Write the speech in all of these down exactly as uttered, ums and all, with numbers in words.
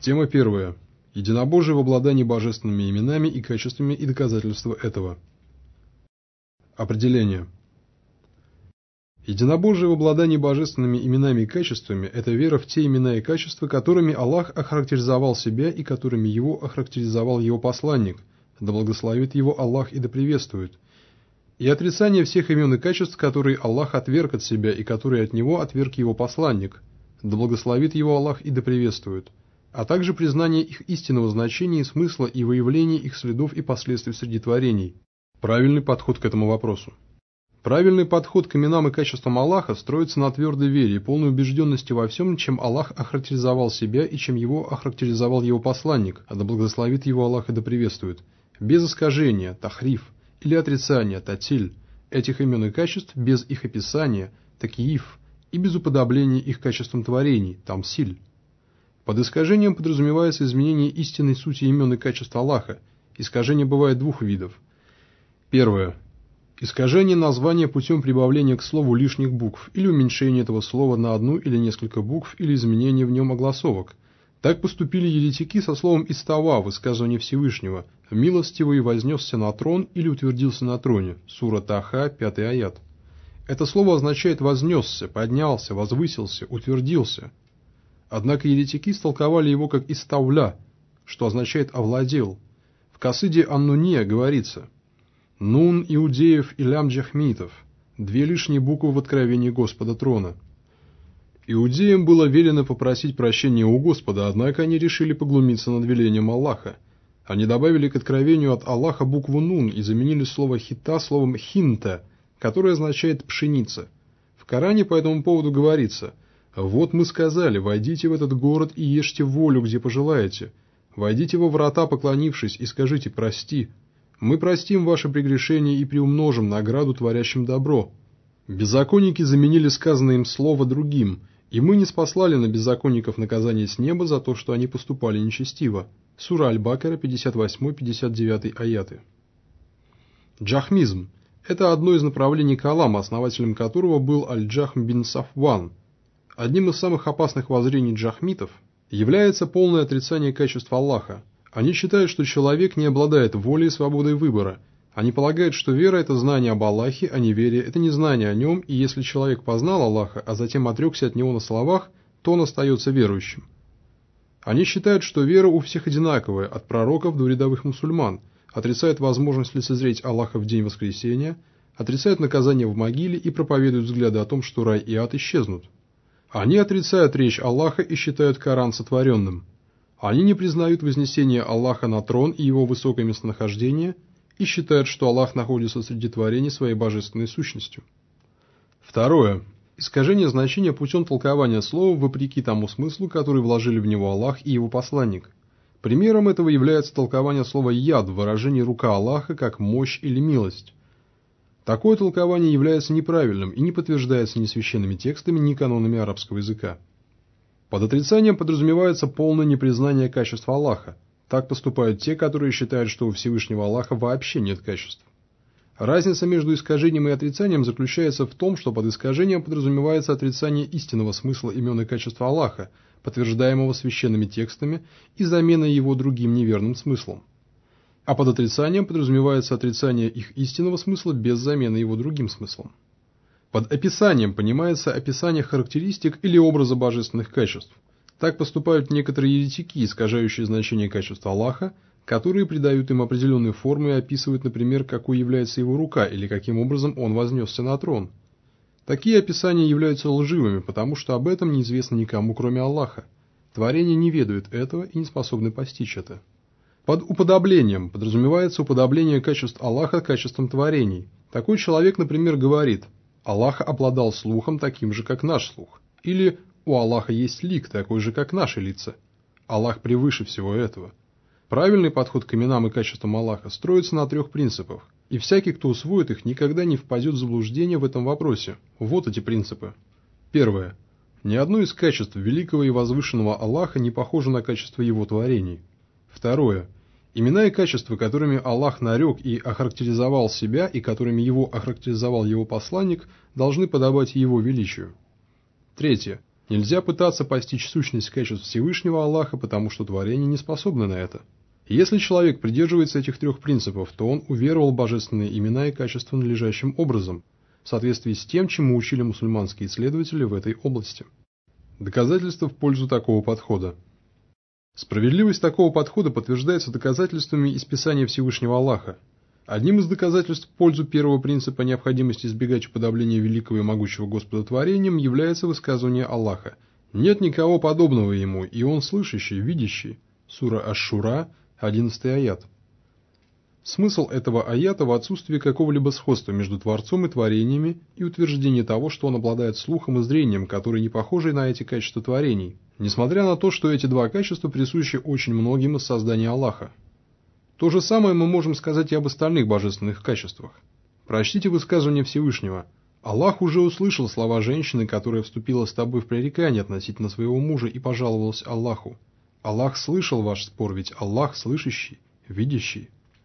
Тема первая. Единобожие в обладании божественными именами и качествами и доказательства этого. Определение. Единобожие в обладании божественными именами и качествами – это вера в те имена и качества, которыми Аллах охарактеризовал себя и которыми Его охарактеризовал Его посланник, да благословит Его Аллах и да приветствует, и отрицание всех имен и качеств, которые Аллах отверг от себя и которые от Него отверг Его посланник, да благословит Его Аллах и да приветствует, а также признание их истинного значения и смысла и выявление их следов и последствий среди творений. Правильный подход к этому вопросу. Правильный подход к именам и качествам Аллаха строится на твердой вере и полной убежденности во всем, чем Аллах охарактеризовал себя и чем Его охарактеризовал Его посланник, а да благословит Его Аллах и да приветствует, без искажения, тахриф, или отрицания, татиль, этих имен и качеств, без их описания, такииф, и без уподобления их качествам творений, тамсиль. Под искажением подразумевается изменение истинной сути имен и качеств Аллаха. Искажение бывает двух видов. Первое. Искажение названия путем прибавления к слову лишних букв или уменьшения этого слова на одну или несколько букв или изменения в нем огласовок. Так поступили еретики со словом «истава» в высказывании Всевышнего «милостивый вознесся на трон» или «утвердился на троне» сура Таха, пятый аят. Это слово означает «вознесся», «поднялся», «возвысился», «утвердился». Однако еретики истолковали его как «иставля», что означает «овладел». В касиде Ан-Нунья говорится «Нун иудеев и лям джахмитов» – две лишние буквы в откровении Господа трона. Иудеям было велено попросить прощения у Господа, однако они решили поглумиться над велением Аллаха. Они добавили к откровению от Аллаха букву «нун» и заменили слово «хита» словом «хинта», которое означает «пшеница». В Коране по этому поводу говорится «Вот мы сказали, войдите в этот город и ешьте волю, где пожелаете. Войдите во врата, поклонившись, и скажите «прости». Мы простим ваши прегрешения и приумножим награду творящим добро». Беззаконники заменили сказанное им слово другим, и мы не спаслали на беззаконников наказание с неба за то, что они поступали нечестиво. Сура Аль-Бакара, пятьдесят восьмой — пятьдесят девятый аяты. Джахмизм – это одно из направлений калама, основателем которого был Аль-Джахм бин Сафван. Одним из самых опасных воззрений джахмитов является полное отрицание качеств Аллаха. Они считают, что человек не обладает волей и свободой выбора. Они полагают, что вера – это знание об Аллахе, а неверие – это незнание о нем, и если человек познал Аллаха, а затем отрекся от него на словах, то он остается верующим. Они считают, что вера у всех одинаковая, от пророков до рядовых мусульман, отрицают возможность лицезреть Аллаха в день воскресения, отрицают наказание в могиле и проповедуют взгляды о том, что рай и ад исчезнут. Они отрицают речь Аллаха и считают Коран сотворенным. Они не признают вознесение Аллаха на трон и его высокое местонахождение и считают, что Аллах находится среди творений своей божественной сущностью. Второе. Искажение значения путем толкования слова вопреки тому смыслу, который вложили в него Аллах и его посланник. Примером этого является толкование слова «яд» в выражении «рука Аллаха» как «мощь» или «милость». Такое толкование является неправильным и не подтверждается ни священными текстами, ни канонами арабского языка. Под отрицанием подразумевается полное непризнание качеств Аллаха. Так поступают те, которые считают, что у Всевышнего Аллаха вообще нет качеств. Разница между искажением и отрицанием заключается в том, что под искажением подразумевается отрицание истинного смысла имен и качеств Аллаха, подтверждаемого священными текстами, и замена его другим неверным смыслом. А под отрицанием подразумевается отрицание их истинного смысла без замены его другим смыслом. Под описанием понимается описание характеристик или образа божественных качеств. Так поступают некоторые еретики, искажающие значение качеств Аллаха, которые придают им определенную форму и описывают, например, какой является его рука или каким образом он вознесся на трон. Такие описания являются лживыми, потому что об этом неизвестно никому, кроме Аллаха. Творения не ведают этого и не способны постичь это. Под уподоблением подразумевается уподобление качеств Аллаха качествам творений. Такой человек, например, говорит: Аллах обладал слухом таким же, как наш слух. Или у Аллаха есть лик, такой же, как наши лица. Аллах превыше всего этого. Правильный подход к именам и качествам Аллаха строится на трех принципах, и всякий, кто усвоит их, никогда не впадет в заблуждение в этом вопросе. Вот эти принципы. Первое. Ни одно из качеств великого и возвышенного Аллаха не похоже на качество его творений. Второе. Имена и качества, которыми Аллах нарек и охарактеризовал себя, и которыми его охарактеризовал его посланник, должны подобать его величию. Третье. Нельзя пытаться постичь сущность качеств Всевышнего Аллаха, потому что творения не способны на это. Если человек придерживается этих трех принципов, то он уверовал в божественные имена и качества надлежащим образом, в соответствии с тем, чему учили мусульманские исследователи в этой области. Доказательства в пользу такого подхода. Справедливость такого подхода подтверждается доказательствами из Писания Всевышнего Аллаха. Одним из доказательств в пользу первого принципа необходимости избегать уподобления великого и могучего Господа творением является высказывание Аллаха: «Нет никого подобного Ему, и Он слышащий, видящий». Сура Аш-Шура, одиннадцатый аят. Смысл этого аята в отсутствии какого-либо сходства между Творцом и творениями и утверждение того, что Он обладает слухом и зрением, которые не похожи на эти качества творений, несмотря на то, что эти два качества присущи очень многим из создания Аллаха. То же самое мы можем сказать и об остальных божественных качествах. Прочтите высказывание Всевышнего: «Аллах уже услышал слова женщины, которая вступила с тобой в пререкание относительно своего мужа и пожаловалась Аллаху. Аллах слышал ваш спор, ведь Аллах слышащий, видящий».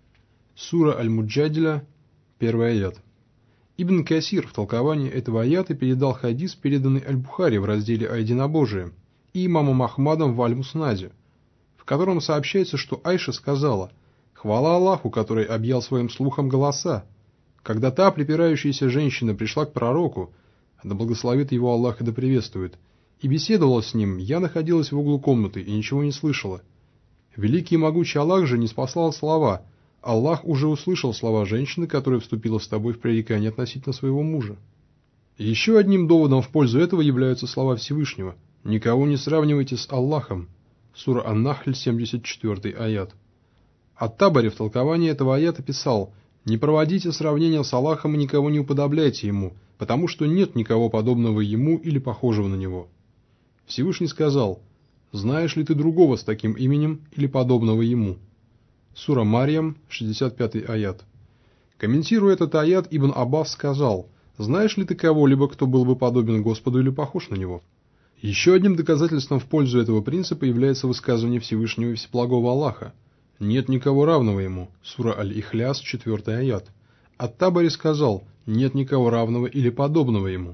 Сура Аль-Муджадиля, первый аят. Ибн Касир в толковании этого аята передал хадис, переданный Аль-Бухари в разделе о единобожии, и имамом Ахмадом в Аль-Муснаде, в котором сообщается, что Айша сказала: «Хвала Аллаху, который объял своим слухом голоса. Когда та припирающаяся женщина пришла к пророку, да благословит его Аллах и да приветствует, и беседовала с ним, я находилась в углу комнаты и ничего не слышала. Великий и могучий Аллах же ниспослал слова: Аллах уже услышал слова женщины, которая вступила с тобой в пререкание относительно своего мужа». Еще одним доводом в пользу этого являются слова Всевышнего: «Никого не сравнивайте с Аллахом». Сура Ан-Нахль, семьдесят четвёртый аят. Ат-Табари в толковании этого аята писал: «Не проводите сравнения с Аллахом и никого не уподобляйте Ему, потому что нет никого подобного Ему или похожего на Него». Всевышний сказал: «Знаешь ли ты другого с таким именем или подобного Ему?» Сура Марьям, шестьдесят пятый аят. Комментируя этот аят, Ибн Аббас сказал: «Знаешь ли ты кого-либо, кто был бы подобен Господу или похож на Него?» Еще одним доказательством в пользу этого принципа является высказывание Всевышнего и Всеблагого Аллаха: «Нет никого равного Ему». Сура Аль-Ихляс, четвёртый аят. Ат-Табари сказал: «Нет никого равного или подобного Ему».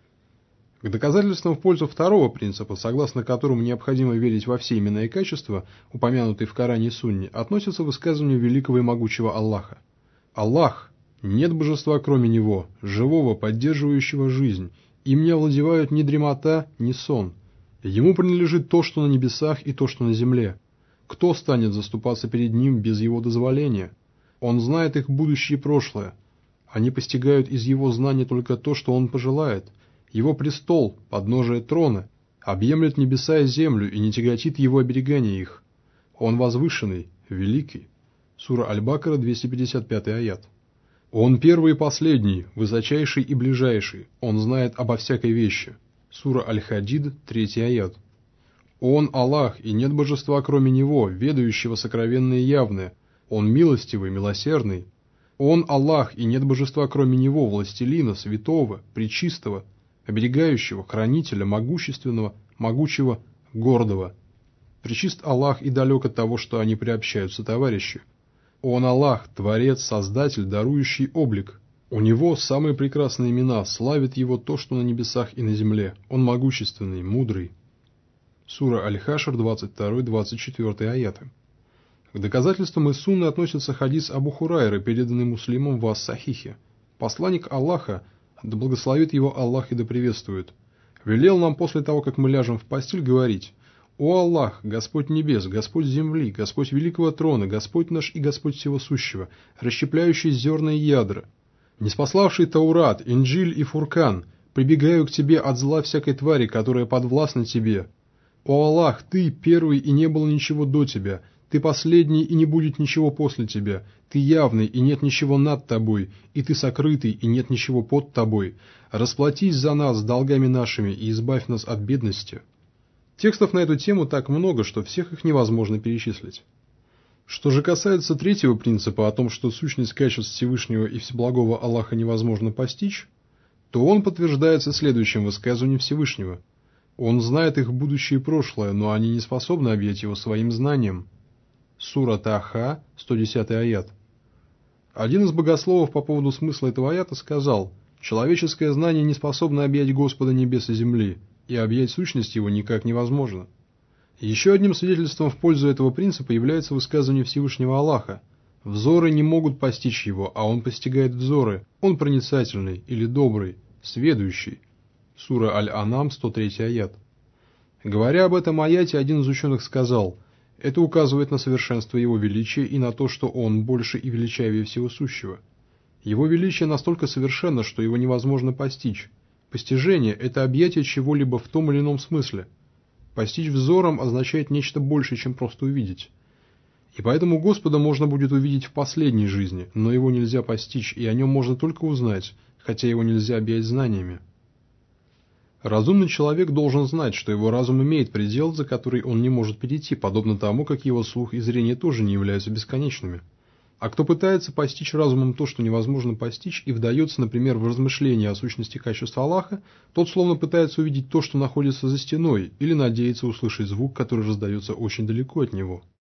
К доказательствам в пользу второго принципа, согласно которому необходимо верить во все имена и качества, упомянутые в Коране и Сунне, относятся высказывания великого и могучего Аллаха: «Аллах, нет божества кроме Него, живого, поддерживающего жизнь, им не овладевают ни дремота, ни сон. Ему принадлежит то, что на небесах, и то, что на земле. Кто станет заступаться перед Ним без Его дозволения? Он знает их будущее и прошлое. Они постигают из Его знания только то, что Он пожелает. Его престол, подножие трона, объемлет небеса и землю и не тяготит Его оберегание их. Он возвышенный, великий». Сура Аль-Бакара, двести пятьдесят пятый аят. «Он первый и последний, высочайший и ближайший. Он знает обо всякой вещи». Сура Аль-Хадид, третий аят. «Он Аллах, и нет божества кроме Него, ведающего сокровенное и явное. Он милостивый, милосердный. Он Аллах, и нет божества кроме Него, властелина, святого, пречистого, оберегающего, хранителя, могущественного, могучего, гордого. Пречист Аллах и далек от того, что они приобщаются товарищи. Он Аллах, Творец, Создатель, дарующий облик. У Него самые прекрасные имена, славит Его то, что на небесах и на земле. Он могущественный, мудрый». Сура Аль-Хашр, двадцать второй — двадцать четвёртый аяты. К доказательствам из Сунны относится хадис Абу Хурайры, переданный Муслимом в Ас-Сахихе. Посланник Аллаха, да благословит его Аллах и да приветствует, велел нам после того, как мы ляжем в постель, говорить: «О Аллах, Господь небес, Господь земли, Господь великого трона, Господь наш и Господь всего сущего, расщепляющий зерна и ядра, ниспославший Таурат, Инджиль и Фуркан, прибегаю к Тебе от зла всякой твари, которая подвластна Тебе. О Аллах, Ты первый, и не было ничего до Тебя, Ты последний, и не будет ничего после Тебя, Ты явный, и нет ничего над Тобой, и Ты сокрытый, и нет ничего под Тобой. Расплатись за нас долгами нашими и избавь нас от бедности». Текстов на эту тему так много, что всех их невозможно перечислить. Что же касается третьего принципа о том, что сущность качеств Всевышнего и Всеблагого Аллаха невозможно постичь, то он подтверждается следующим высказыванием Всевышнего: «Он знает их будущее и прошлое, но они не способны объять его своим знанием». Сура Таха, сто десятый аят. Один из богословов по поводу смысла этого аята сказал: «Человеческое знание не способно объять Господа небес и земли. и объять сущность его никак невозможно. Еще одним свидетельством в пользу этого принципа является высказывание Всевышнего Аллаха: «Взоры не могут постичь его, а он постигает взоры, он проницательный или добрый, сведущий». Сура Аль-Анам, сто третий аят. Говоря об этом аяте, один из ученых сказал: это указывает на совершенство его величия и на то, что он больше и величавее всего сущего. Его величие настолько совершенно, что его невозможно постичь. Постижение – это объятие чего-либо в том или ином смысле. Постичь взором означает нечто большее, чем просто увидеть. И поэтому Господа можно будет увидеть в последней жизни, но его нельзя постичь, и о нем можно только узнать, хотя его нельзя объять знаниями. Разумный человек должен знать, что его разум имеет предел, за который он не может перейти, подобно тому, как его слух и зрение тоже не являются бесконечными. А кто пытается постичь разумом то, что невозможно постичь, и вдается, например, в размышления о сущности качеств Аллаха, тот словно пытается увидеть то, что находится за стеной, или надеется услышать звук, который раздается очень далеко от него.